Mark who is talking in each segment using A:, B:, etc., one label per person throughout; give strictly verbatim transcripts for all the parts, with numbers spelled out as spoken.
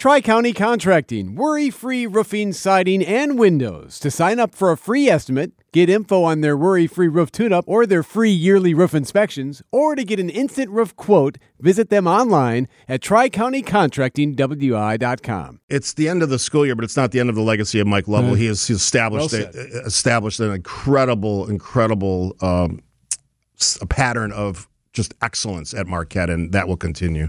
A: Tri-County Contracting, worry-free roofing, siding, and windows. To sign up for a free estimate, get info on their worry-free roof tune-up or their free yearly roof inspections, or to get an instant roof quote, visit them online at tri county contracting w i dot com.
B: It's the end of the school year, but it's not the end of the legacy of Mike Lovell. Mm. He has established
A: Well
B: a, established an incredible, incredible um, a pattern of just excellence at Marquette, and that will continue.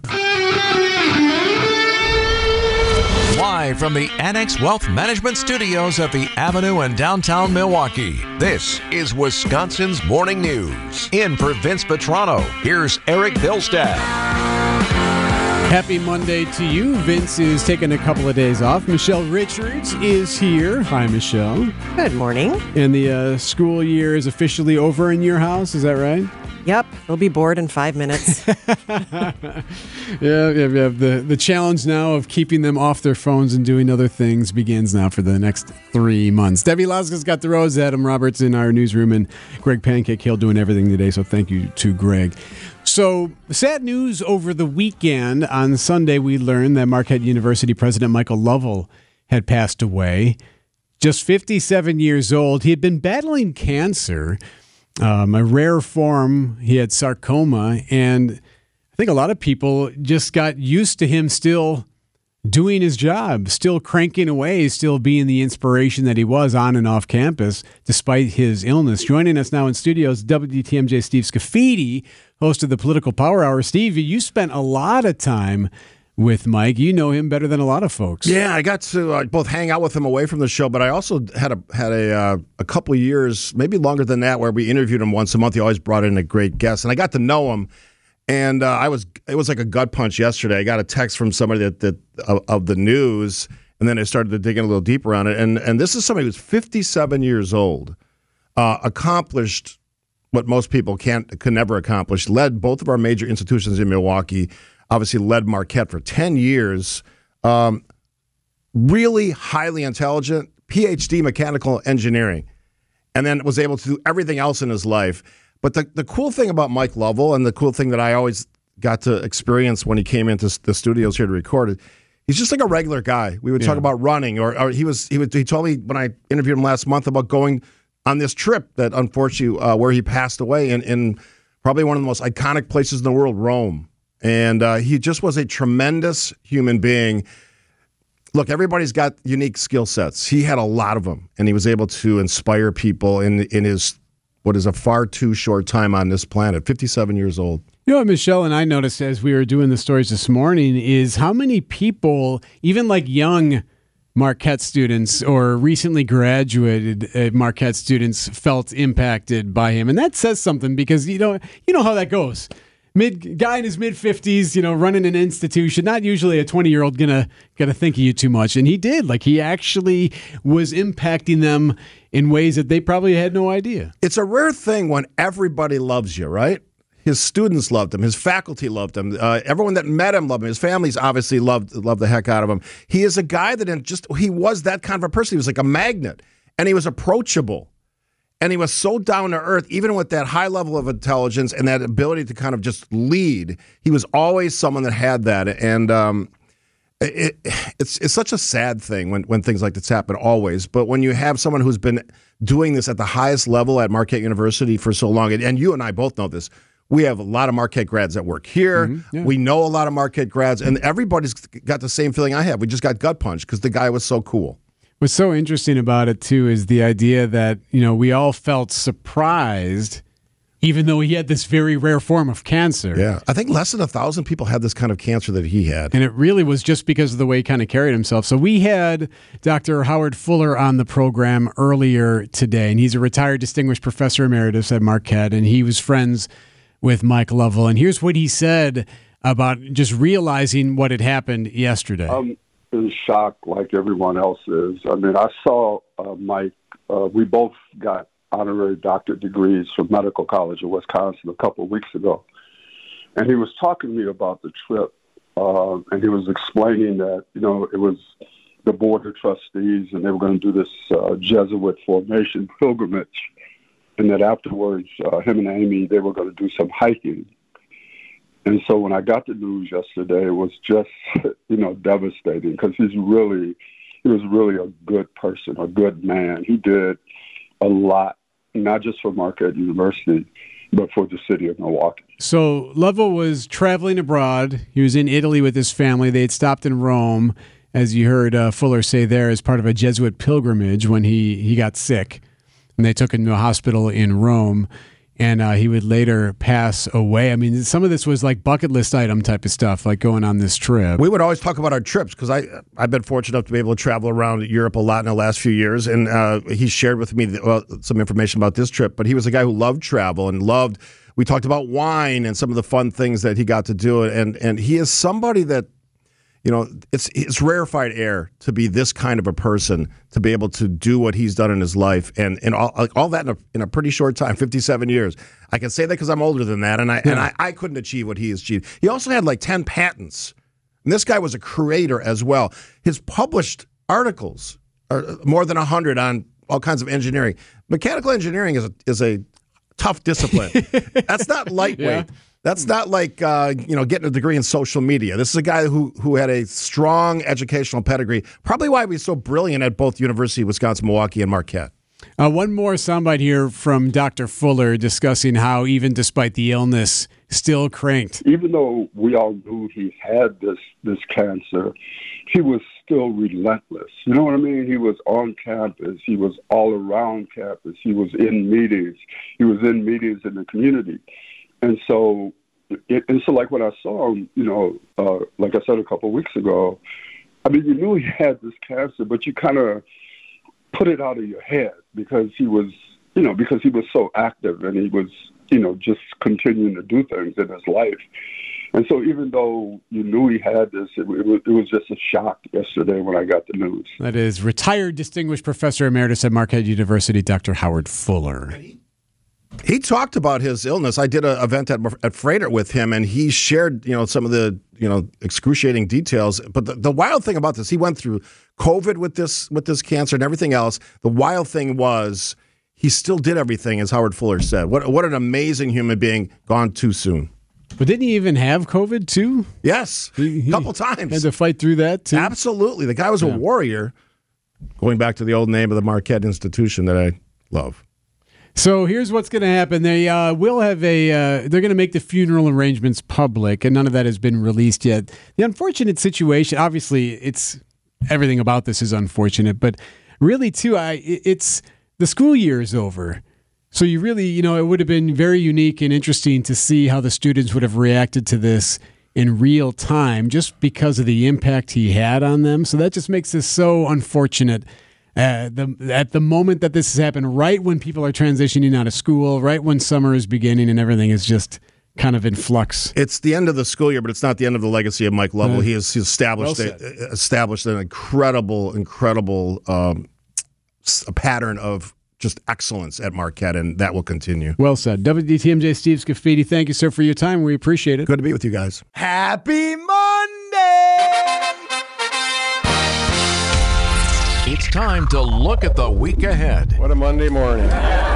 C: Live from the Annex Wealth Management Studios at the Avenue in downtown Milwaukee, this is Wisconsin's Morning News. In for Vince Petrano, here's Eric Bilstad.
A: Happy Monday to you. Vince is taking a couple of days off. Michelle Richards is here. Hi, Michelle.
D: Good morning.
A: And the uh, school year is officially over in your house, is that right?
D: Yep, they'll be bored in five minutes.
A: yeah, yeah, yeah. The, the challenge now of keeping them off their phones and doing other things begins now for the next three months. Debbie Laska's got the rose, Adam Roberts in our newsroom, and Greg Pancake Hill doing everything today, so thank you to Greg. So, sad news over the weekend. On Sunday, we learned that Marquette University President Michael Lovell had passed away. Just fifty-seven years old. He had been battling cancer. Um, a rare form. He had sarcoma, and I think a lot of people just got used to him still doing his job, still cranking away, still being the inspiration that he was on and off campus, despite his illness. Joining us now in studios, W T M J Steve Scafidi, host of the Political Power Hour. Steve, you spent a lot of time with Mike. You know him better than a lot of folks.
B: Yeah, I got to uh, both hang out with him away from the show, but I also had a had a uh, a couple of years, maybe longer than that, where we interviewed him once a month. He always brought in a great guest, and I got to know him. And uh, I was it was like a gut punch yesterday. I got a text from somebody that that of, of the news, and then I started to dig in a little deeper on it. And and this is somebody who's fifty-seven years old, uh, accomplished what most people can't can never accomplish. Led both of our major institutions in Milwaukee. Obviously led Marquette for ten years. Um, really highly intelligent, P H D mechanical engineering, and then was able to do everything else in his life. But the, the cool thing about Mike Lovell, and the cool thing that I always got to experience when he came into the studios here to record it, he's just like a regular guy. We would yeah. talk about running, or, or he was he would he told me when I interviewed him last month about going on this trip that unfortunately uh, where he passed away in, in probably one of the most iconic places in the world, Rome. And uh, he just was a tremendous human being. Look, everybody's got unique skill sets. He had a lot of them, and he was able to inspire people in in his what is a far too short time on this planet, fifty-seven years old.
A: You know what Michelle and I noticed as we were doing the stories this morning is how many people, even like young Marquette students or recently graduated uh, Marquette students, felt impacted by him. And that says something because, you know, you know how that goes. Mid guy in his mid fifties, you know, running an institution. Not usually a twenty year old gonna gonna think of you too much, and he did. Like he actually was impacting them in ways that they probably had no idea.
B: It's a rare thing when everybody loves you, right? His students loved him. His faculty loved him. Uh, everyone that met him loved him. His family's obviously loved loved the heck out of him. He is a guy that in just he was that kind of a person. He was like a magnet, and he was approachable. And he was so down to earth, even with that high level of intelligence and that ability to kind of just lead. He was always someone that had that. And um, it, it's it's such a sad thing when, when things like this happen, always. But when you have someone who's been doing this at the highest level at Marquette University for so long, and, and you and I both know this, we have a lot of Marquette grads that work here. Mm-hmm, yeah. We know a lot of Marquette grads, and everybody's got the same feeling I have. We just got gut punched because the guy was so cool.
A: What's so interesting about it, too, is the idea that, you know, we all felt surprised, even though he had this very rare form of cancer.
B: Yeah, I think less than a thousand people had this kind of cancer that he had.
A: And it really was just because of the way he kind of carried himself. So we had Doctor Howard Fuller on the program earlier today, and he's a retired distinguished professor emeritus at Marquette, and he was friends with Mike Lovell. And here's what he said about just realizing what had happened yesterday.
E: Um, in shock like everyone else is. I mean, I saw uh, Mike. Uh, we both got honorary doctorate degrees from Medical College of Wisconsin a couple of weeks ago. And he was talking to me about the trip, uh, and he was explaining that, you know, it was the board of trustees, and they were going to do this uh, Jesuit formation pilgrimage, and that afterwards, uh, him and Amy, they were going to do some hiking. And so when I got the news yesterday, it was just, you know, devastating because he's really, he was really a good person, a good man. He did a lot, not just for Marquette University, but for the city of Milwaukee.
A: So Lovell was traveling abroad. He was in Italy with his family. They had stopped in Rome, as you heard uh, Fuller say there, as part of a Jesuit pilgrimage when he, he got sick. And they took him to a hospital in Rome. And uh, he would later pass away. I mean, some of this was like bucket list item type of stuff, like going on this trip.
B: We would always talk about our trips because I I've been fortunate enough to be able to travel around Europe a lot in the last few years, and uh, he shared with me the, well, some information about this trip. But he was a guy who loved travel and loved. We talked about wine and some of the fun things that he got to do, and and he is somebody that. You know, it's it's rarefied air to be this kind of a person, to be able to do what he's done in his life, and, and all, like all that in a, in a pretty short time, fifty-seven years. I can say that because I'm older than that, and I yeah. and I, I couldn't achieve what he achieved. He also had like ten patents, and this guy was a creator as well. His published articles are more than one hundred on all kinds of engineering. Mechanical engineering is a, is a tough discipline. That's not lightweight. Yeah. That's not like uh, you know getting a degree in social media. This is a guy who who had a strong educational pedigree. Probably why he was so brilliant at both University of Wisconsin-Milwaukee and Marquette.
A: Uh, one more soundbite here from Doctor Fuller discussing how even despite the illness, still cranked.
E: Even though we all knew he had this this cancer, he was still relentless. You know what I mean? He was on campus. He was all around campus. He was in meetings. He was in meetings in the community. And so, it, and so, like when I saw him, you know, uh, like I said a couple of weeks ago, I mean, you knew he had this cancer, but you kind of put it out of your head because he was, you know, because he was so active and he was, you know, just continuing to do things in his life. And so, even though you knew he had this, it, it, was, it was just a shock yesterday when I got the news.
A: That is retired distinguished professor emeritus at Marquette University, Doctor Howard Fuller.
B: He talked about his illness. I did an event at at Freighter with him, and he shared, you know, some of the, you know, excruciating details. But the, the wild thing about this, he went through COVID with this with this cancer and everything else. The wild thing was he still did everything, as Howard Fuller said. What what an amazing human being, gone too soon.
A: But didn't he even have COVID too?
B: Yes, a couple times.
A: Had to fight through that too?
B: Absolutely. The guy was yeah. a warrior, going back to the old name of the Marquette institution that I love.
A: So here's what's going to happen. They uh, will have a. Uh, they're going to make the funeral arrangements public, and none of that has been released yet. The unfortunate situation, obviously, it's everything about this is unfortunate, but really too, I it's the school year is over, so you really, you know, it would have been very unique and interesting to see how the students would have reacted to this in real time, just because of the impact he had on them. So that just makes this so unfortunate. Uh, the, at the moment that this has happened, right when people are transitioning out of school, right when summer is beginning and everything is just kind of in flux.
B: It's the end of the school year, but it's not the end of the legacy of Mike Lovell. Uh, he has established
A: well
B: a, established an incredible, incredible um, a pattern of just excellence at Marquette, and that will continue.
A: Well said. W D T M J Steve Scafidi, thank you, sir, for your time. We appreciate it.
B: Good to be with you guys.
F: Happy Monday!
C: It's time to look at the week ahead.
B: What a Monday morning.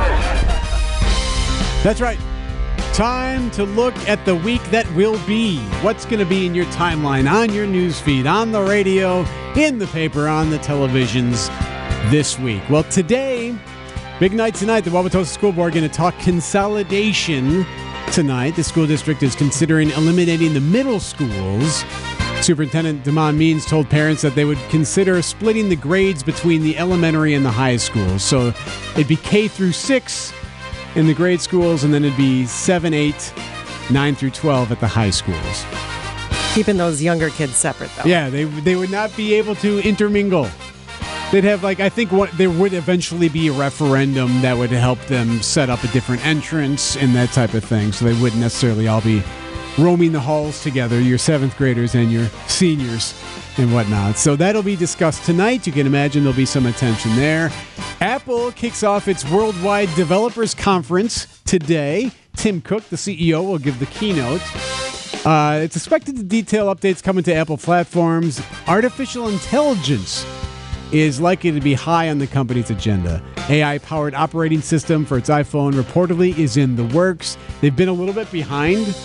A: That's right. Time to look at the week that will be. What's going to be in your timeline, on your newsfeed, on the radio, in the paper, on the televisions this week. Well, today, big night tonight. The Wauwatosa School Board going to talk consolidation tonight. The school district is considering eliminating the middle schools. Superintendent Damon Means told parents that they would consider splitting the grades between the elementary and the high schools. So it'd be K through six in the grade schools, and then it'd be seven, eight, nine through twelve at the high schools.
D: Keeping those younger kids separate, though.
A: Yeah, they they would not be able to intermingle. They'd have, like, I think what, there would eventually be a referendum that would help them set up a different entrance and that type of thing. So they wouldn't necessarily all be roaming the halls together, your seventh graders and your seniors and whatnot. So that'll be discussed tonight. You can imagine there'll be some attention there. Apple kicks off its Worldwide Developers Conference today. Tim Cook, the C E O, will give the keynote. Uh, it's expected to detail updates coming to Apple platforms. Artificial intelligence is likely to be high on the company's agenda. A I-powered operating system for its iPhone reportedly is in the works. They've been a little bit behind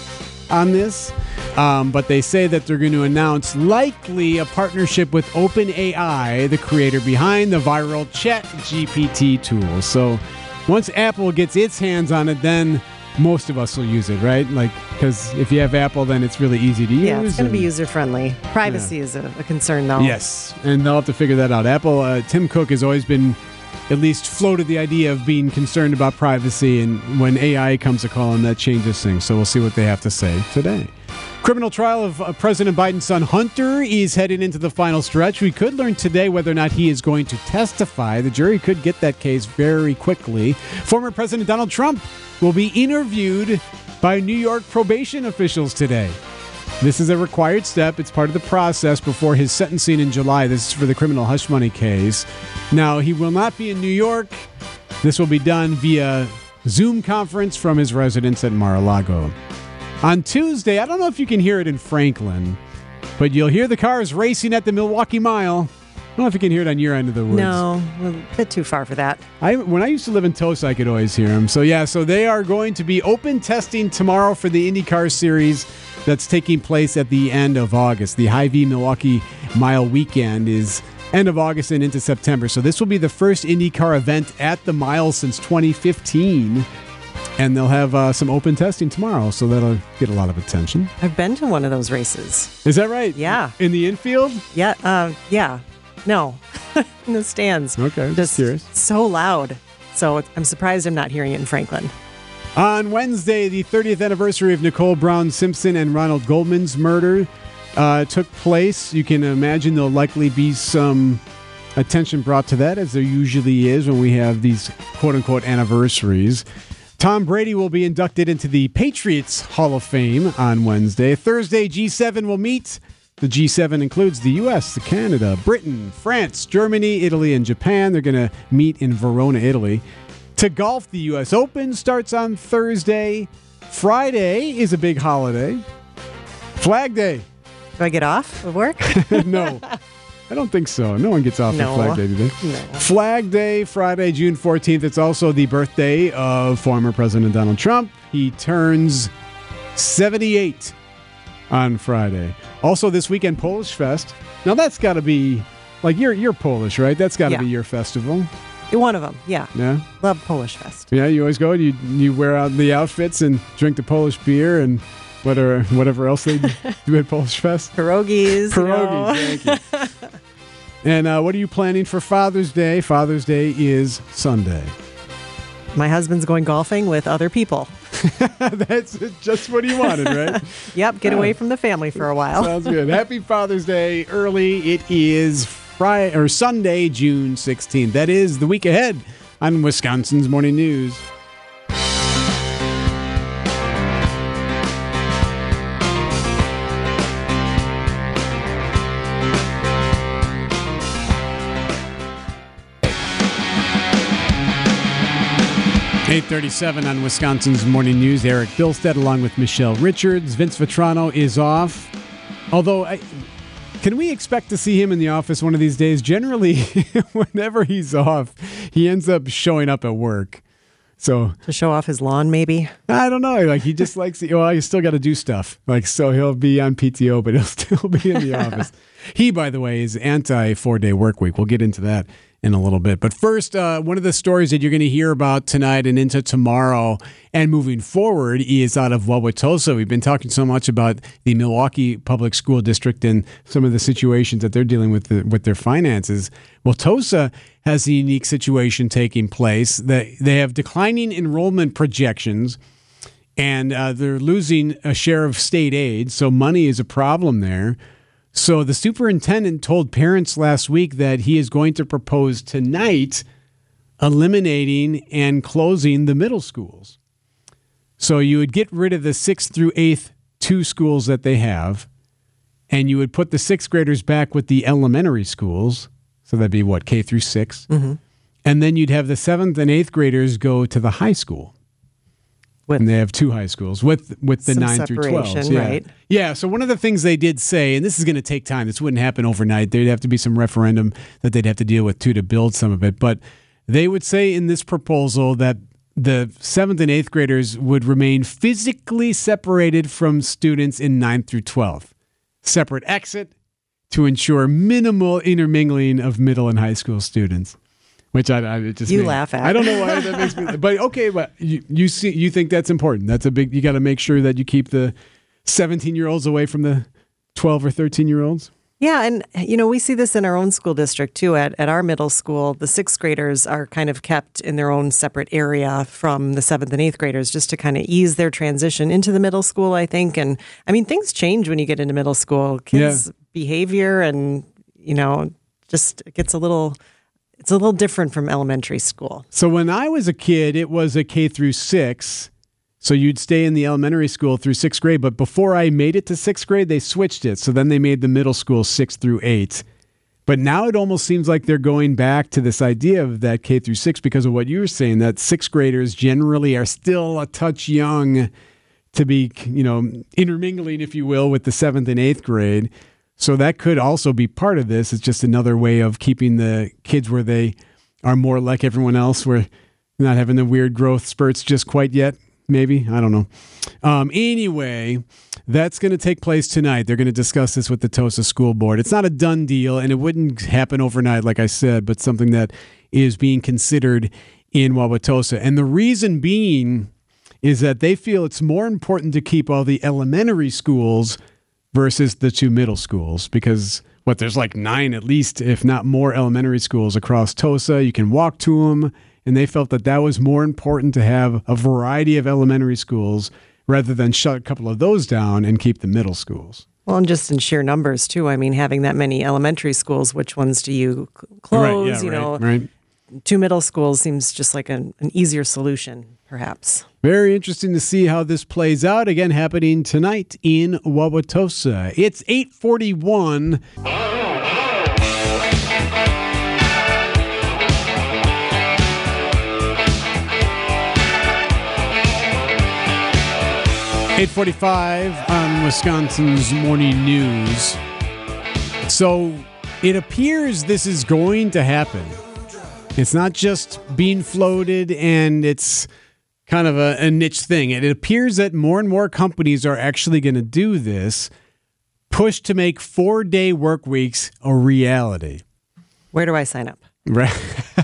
A: on this, um, but they say that they're going to announce likely a partnership with OpenAI, the creator behind the viral ChatGPT tool. So once Apple gets its hands on it, then most of us will use it, right? Like, because if you have Apple, then it's really easy to use.
D: Yeah, it's going to be
A: and-
D: user-friendly. Privacy
A: Yeah.
D: is a, a concern, though.
A: Yes, and they'll have to figure that out. Apple, uh, Tim Cook has always been, at least floated the idea of being concerned about privacy, and when A I comes to call him, that changes things. So we'll see what they have to say today. Criminal trial of uh, President Biden's son Hunter is heading into the final stretch. We could learn today whether or not he is going to testify. The jury could get that case very quickly. Former President Donald Trump will be interviewed by New York probation officials today. This is a required step. It's part of the process before his sentencing in July. This is for the criminal hush money case. Now, he will not be in New York. This will be done via Zoom conference from his residence at Mar-a-Lago. On Tuesday, I don't know if you can hear it in Franklin, but you'll hear the cars racing at the Milwaukee Mile. I don't know if you can hear it on your end of the woods.
D: No, a bit too far for that.
A: I when I used to live in Tosa, I could always hear them. So yeah, so they are going to be open testing tomorrow for the IndyCar series that's taking place at the end of August. The Hy-Vee Milwaukee Mile weekend is end of August and into September. So this will be the first IndyCar event at the mile since twenty fifteen. And they'll have uh, some open testing tomorrow, so that'll get a lot of attention.
D: I've been to one of those races.
A: Is that right?
D: Yeah.
A: In the infield?
D: Yeah, uh, yeah. No, in the stands.
A: Okay, just
D: Just
A: curious.
D: so loud. So I'm surprised I'm not hearing it in Franklin.
A: On Wednesday, the thirtieth anniversary of Nicole Brown Simpson and Ronald Goldman's murder uh, took place. You can imagine there'll likely be some attention brought to that, as there usually is when we have these quote-unquote anniversaries. Tom Brady will be inducted into the Patriots Hall of Fame on Wednesday. Thursday, G seven will meet. The G seven includes the U S, the Canada, Britain, France, Germany, Italy, and Japan. They're going to meet in Verona, Italy. To golf, the U S Open starts on Thursday. Friday is a big holiday. Flag Day.
D: Do I get off of work?
A: No, I don't think so. No one gets off
D: No.
A: on Flag Day today.
D: No.
A: Flag Day, Friday, June fourteenth. It's also the birthday of former President Donald Trump. He turns seventy-eight on Friday. Also this weekend, Polish Fest. Now that's got to be, like, you're you're Polish, right? That's got to
D: Yeah.
A: be your festival.
D: One of them, yeah.
A: Yeah?
D: Love Polish Fest.
A: Yeah, you always go and you, you wear out the outfits and drink the Polish beer and whatever, whatever else they do at Polish Fest.
D: Pierogies.
A: Pierogies,
D: You know.
A: thank you. And uh, what are you planning for Father's Day? Father's Day is Sunday.
D: My husband's going golfing with other people.
A: That's just what he wanted, right?
D: Yep, get away from the family for a while.
A: Sounds good. Happy Father's Day early. It is Friday or Sunday, June sixteenth. That is the week ahead on Wisconsin's Morning News. eight thirty-seven on Wisconsin's Morning News. Eric Bilstead along with Michelle Richards. Vince Vitrano is off. Although, I, can we expect to see him in the office one of these days? Generally, whenever he's off, he ends up showing up at work. So
D: To show off his lawn, maybe?
A: I don't know. Like, he just likes, well, he's still got to do stuff. Like, so he'll be on P T O, but he'll still be in the office. He, by the way, is anti four-day work week. We'll get into that in a little bit. But first, uh, one of the stories that you're going to hear about tonight and into tomorrow and moving forward is out of Wauwatosa. We've been talking so much about the Milwaukee Public School District and some of the situations that they're dealing with the, with their finances. Wauwatosa has a unique situation taking place. They, they have declining enrollment projections, and uh, they're losing a share of state aid, so money is a problem there. So the superintendent told parents last week that he is going to propose tonight eliminating and closing the middle schools. So you would get rid of the sixth through eighth two schools that they have, and you would put the sixth graders back with the elementary schools. So that'd be what, K through six? Mm-hmm. And then you'd have the seventh and eighth graders go to the high school.
D: With
A: And they have two high schools with with the
D: some
A: nine through twelve.
D: separation,
A: Yeah.
D: right?
A: Yeah. So one of the things they did say, and this is going to take time. This wouldn't happen overnight. There'd have to be some referendum that they'd have to deal with too to build some of it. But they would say in this proposal that the seventh and eighth graders would remain physically separated from students in ninth through twelfth. Separate exit to ensure minimal intermingling of middle and high school students. Which I, I it just
D: You
A: made,
D: laugh at.
A: I don't know why that makes me. But okay, but you, you see, you think that's important. That's a big. You got to make sure that you keep the seventeen-year-olds away from the twelve or thirteen-year-olds.
D: Yeah, and you know, we see this in our own school district too. At at our middle school, the sixth graders are kind of kept in their own separate area from the seventh and eighth graders, just to kind of ease their transition into the middle school, I think. And I mean, things change when you get into middle school. Kids'
A: Yeah.
D: behavior and you know, just it gets a little. It's a little different from elementary school.
A: So when I was a kid, it was a K through six. So you'd stay in the elementary school through sixth grade. But before I made it to sixth grade, they switched it. So then they made the middle school six through eight. But now it almost seems like they're going back to this idea of that K through six because of what you were saying, that sixth graders generally are still a touch young to be, you know, intermingling, if you will, with the seventh and eighth grade. So that could also be part of this. It's just another way of keeping the kids where they are more like everyone else, where they're not having the weird growth spurts just quite yet. Maybe. I don't know. Um, anyway, that's going to take place tonight. They're going to discuss this with the Tosa School Board. It's not a done deal, and it wouldn't happen overnight, like I said, but something that is being considered in Wauwatosa. And the reason being is that they feel it's more important to keep all the elementary schools versus the two middle schools, because what there's like nine at least, if not more, elementary schools across Tosa. You can walk to them, and they felt that that was more important to have a variety of elementary schools rather than shut a couple of those down and keep the middle schools.
D: Well, and just in sheer numbers too. I mean, having that many elementary schools, which ones do you c- close?
A: Right, yeah,
D: you
A: right,
D: know,
A: right.
D: Two middle schools seems just like an, an easier solution, perhaps.
A: Very interesting to see how this plays out. Again, happening tonight in Wauwatosa. It's eight forty-one. eight forty-five on Wisconsin's Morning News. So it appears this is going to happen. It's not just being floated and it's kind of a, a niche thing. It appears that more and more companies are actually going to do this, push to make four-day work weeks a reality.
D: Where do I sign up?
A: Right.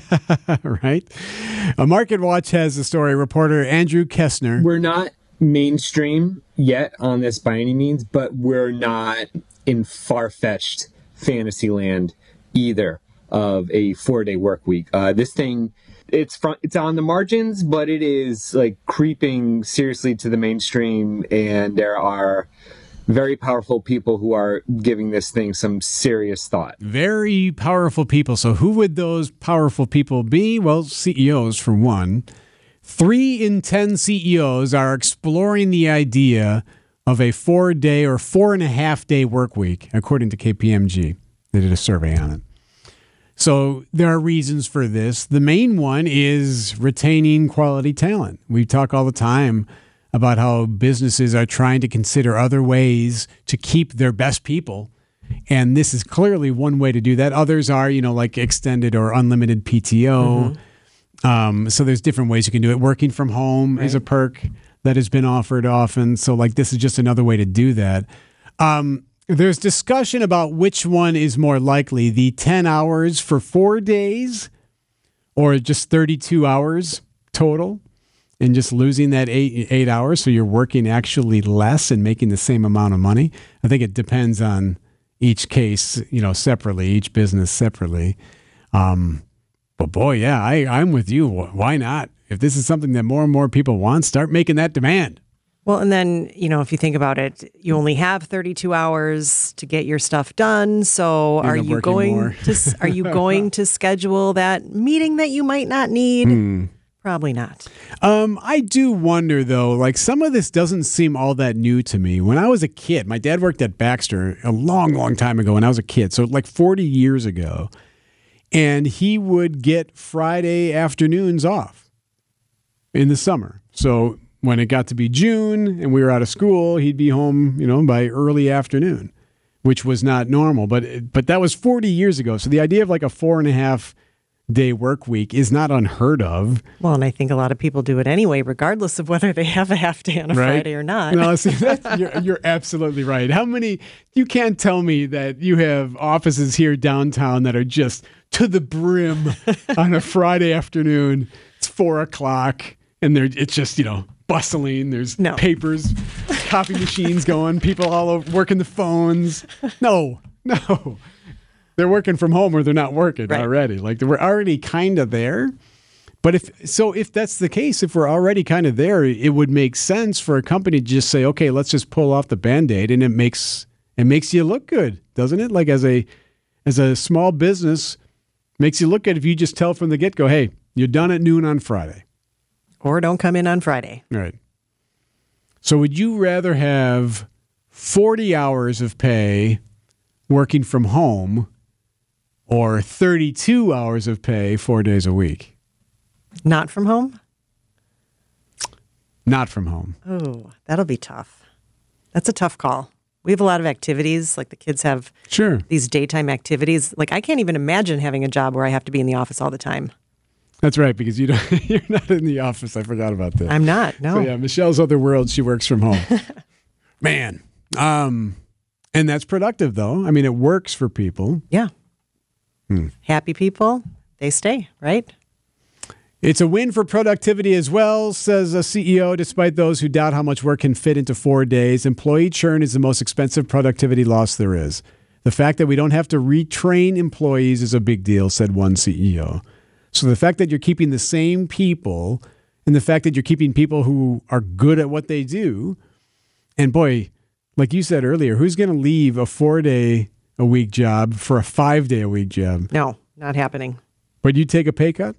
A: Right. A Market Watch has a story. Reporter Andrew Kessner.
G: We're not mainstream yet on this by any means, but we're not in far-fetched fantasy land either of a four-day work week. Uh, this thing, it's front, it's on the margins, but it is like creeping seriously to the mainstream, and there are very powerful people who are giving this thing some serious thought.
A: Very powerful people. So who would those powerful people be? Well, C E Os for one. Three in ten C E Os are exploring the idea of a four-day or four-and-a-half-day work week, according to K P M G. They did a survey on it. So there are reasons for this. The main one is retaining quality talent. We talk all the time about how businesses are trying to consider other ways to keep their best people. And this is clearly one way to do that. Others are, you know, like extended or unlimited P T O. Mm-hmm. Um, so there's different ways you can do it. Working from home right. is a perk that has been offered often. So like this is just another way to do that. Um, There's discussion about which one is more likely, the ten hours for four days or just thirty-two hours total and just losing that eight, eight hours so you're working actually less and making the same amount of money. I think it depends on each case, you know, separately, each business separately. Um, but boy, yeah, I, I'm with you. Why not? If this is something that more and more people want, start making that demand.
D: Well, and then, you know, if you think about it, you only have thirty-two hours to get your stuff done. So
A: End
D: are
A: up
D: you
A: working
D: going
A: more.
D: to are you going to schedule that meeting that you might not need?
A: Hmm.
D: Probably not.
A: Um, I do wonder, though, like some of this doesn't seem all that new to me. When I was a kid, my dad worked at Baxter a long, long time ago when I was a kid. So like forty years ago. And he would get Friday afternoons off in the summer. So when it got to be June and we were out of school, he'd be home, you know, by early afternoon, which was not normal. But but that was forty years ago. So the idea of like a four and a half day work week is not unheard of.
D: Well, and I think a lot of people do it anyway, regardless of whether they have a half day on a
A: right?
D: Friday or not.
A: No, see, that's, you're, you're absolutely right. How many, you can't tell me that you have offices here downtown that are just to the brim on a Friday afternoon. It's four o'clock and they're, it's just, you know, bustling. There's
D: no.
A: papers, copy machines going, people all over working the phones. No, no. They're working from home or they're not working right. already. Like we're already kind of there. But if so, if that's the case, if we're already kind of there, it would make sense for a company to just say, okay, let's just pull off the Band-Aid, and it makes it makes you look good, doesn't it? Like as a as a small business, makes you look good if you just tell from the get-go, hey, you're done at noon on Friday.
D: Or don't come in on Friday.
A: Right. So would you rather have forty hours of pay working from home or thirty-two hours of pay four days a week?
D: Not from home?
A: Not from home.
D: Oh, that'll be tough. That's a tough call. We have a lot of activities, like the kids have
A: sure.
D: these daytime activities. Like I can't even imagine having a job where I have to be in the office all the time.
A: That's right, because you don't, you're not in the office. I forgot about that.
D: I'm not, no.
A: So yeah, Michelle's other world, she works from home. Man. Um, and that's productive, though. I mean, it works for people.
D: Yeah.
A: Hmm.
D: Happy people, they stay, right?
A: It's a win for productivity as well, says a C E O, despite those who doubt how much work can fit into four days. Employee churn is the most expensive productivity loss there is. The fact that we don't have to retrain employees is a big deal, said one C E O. So the fact that you're keeping the same people and the fact that you're keeping people who are good at what they do, and boy, like you said earlier, who's going to leave a four-day-a-week job for a five-day-a-week job?
D: No, not happening.
A: But you take a pay cut?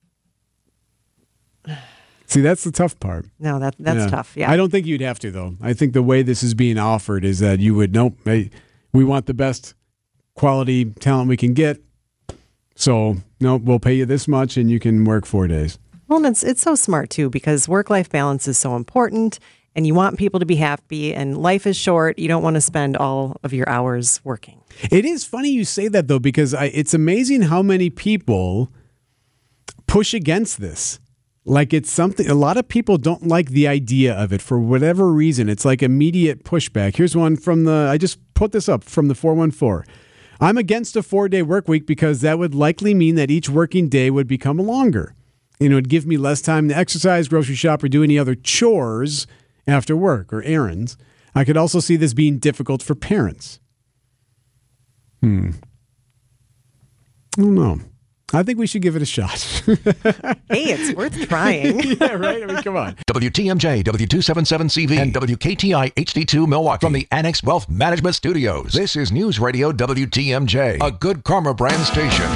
A: See, that's the tough part.
D: No, that that's
A: yeah.
D: tough. Yeah,
A: I don't think you'd have to, though. I think the way this is being offered is that you would, nope, hey, we want the best quality talent we can get. So, no, we'll pay you this much and you can work four days.
D: Well, and it's, it's so smart, too, because work-life balance is so important and you want people to be happy and life is short. You don't want to spend all of your hours working.
A: It is funny you say that, though, because I, it's amazing how many people push against this. Like it's something, a lot of people don't like the idea of it for whatever reason. It's like immediate pushback. Here's one from the, I just put this up from the four one four. I'm against a four-day work week because that would likely mean that each working day would become longer. You know, it'd give me less time to exercise, grocery shop, or do any other chores after work or errands. I could also see this being difficult for parents. Hmm. I don't know. I think we should give it a shot.
D: Hey, it's worth trying.
A: Yeah, right? I mean, come on.
C: W T M J, W two seventy-seven C V, and W K T I H D two Milwaukee. From the Annex Wealth Management Studios, this is News Radio W T M J, a Good Karma brand station.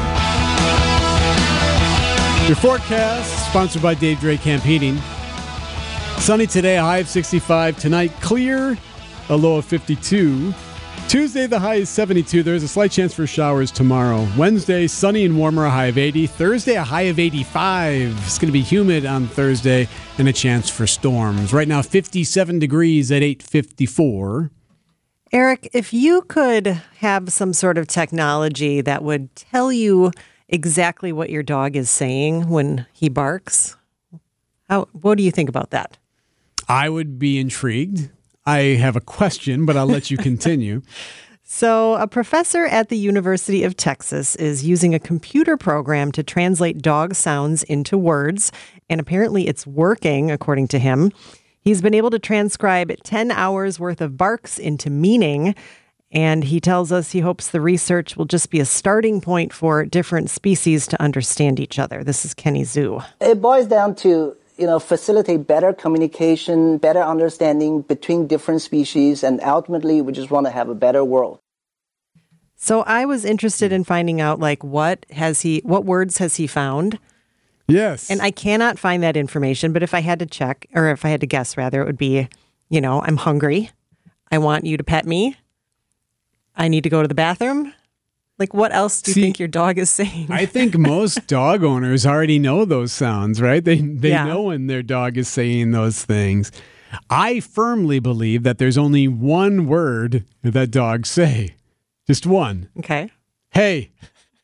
A: Your forecast, sponsored by Dave Drake Camp Heating. Sunny today, a high of sixty-five. Tonight, clear, a low of fifty-two. Tuesday, the high is seventy-two. There's a slight chance for showers tomorrow. Wednesday, sunny and warmer, a high of eighty. Thursday, a high of eighty-five. It's going to be humid on Thursday and a chance for storms. Right now, fifty-seven degrees at eight fifty-four.
D: Eric, if you could have some sort of technology that would tell you exactly what your dog is saying when he barks, how, what do you think about that?
A: I would be intrigued. I have a question, but I'll let you continue.
D: So a professor at the University of Texas is using a computer program to translate dog sounds into words, and apparently it's working, according to him. He's been able to transcribe ten hours worth of barks into meaning, and he tells us he hopes the research will just be a starting point for different species to understand each other. This is Kenny Zhu.
H: It boils down to you know, facilitate better communication, better understanding between different species, and ultimately we just want to have a better world.
D: So I was interested in finding out, like, what has he, what words has he found?
A: Yes.
D: And I cannot find that information, but if I had to check, or if I had to guess rather, it would be, you know, I'm hungry. I want you to pet me. I need to go to the bathroom. Like, what else do you
A: See,
D: think your dog is saying?
A: I think most dog owners already know those sounds, right? They they
D: Yeah.
A: know when their dog is saying those things. I firmly believe that there's only one word that dogs say. Just one.
D: Okay.
A: Hey.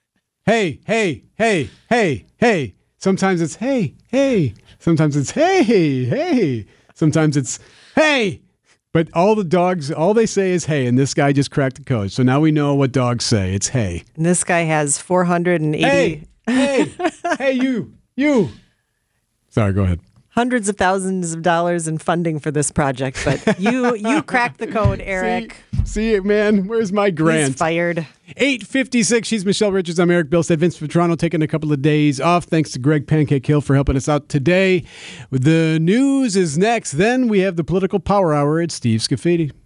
A: hey, hey, hey, hey, hey. Sometimes it's hey, hey. Sometimes it's hey, hey. Sometimes it's hey. But all the dogs, all they say is hey, and this guy just cracked the code. So now we know what dogs say. It's hey.
D: And this guy has four hundred eighty.
A: Hey, hey, hey, you, you. Sorry, go ahead.
D: Hundreds of thousands of dollars in funding for this project, but you you cracked the code, Eric.
A: See, see man, where's my grant?
D: He's fired.
A: eight fifty-six, she's Michelle Richards. I'm Eric Bilstead. Vince Vetrano taking a couple of days off. Thanks to Greg Pancake Hill for helping us out today. The news is next. Then we have the Political Power Hour at Steve Scafidi.